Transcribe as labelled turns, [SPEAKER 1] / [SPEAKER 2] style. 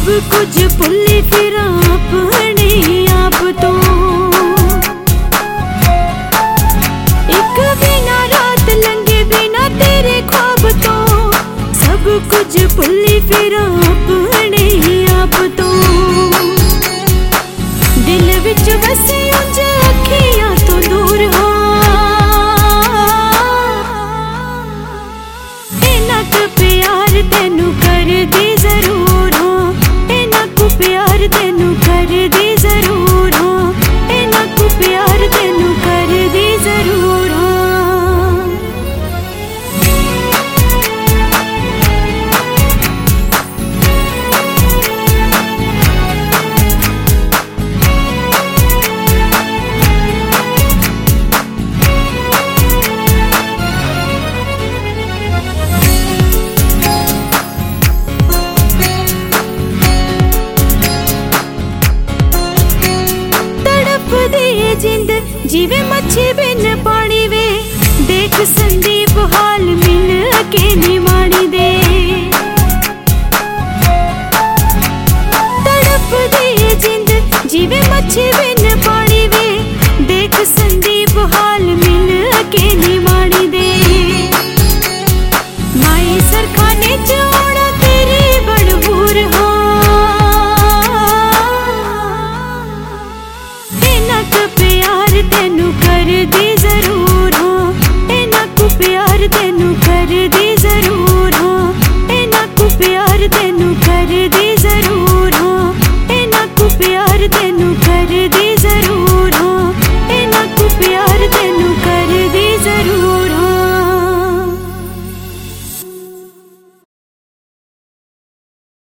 [SPEAKER 1] कुछ भुल्ली फिरा अपने आप तो। एक बिना रात लंघे बिना तेरे ख्वाब तो, सब कुछ भुल्ली फिरा अपने आप तो। दिल विच वसे उंज अखियां तो दूर हो, इन्ना क प्यार तेनू कर दी जरूर हो, इन्ना को प्यार तेनू कर दी जरूर हो, इन्ना को प्यार तेनू कर दी जरूर हो। जिंद जीवे मच्छी बिन पानी वे, देख संदीप हाल मिल के निमाणी दे।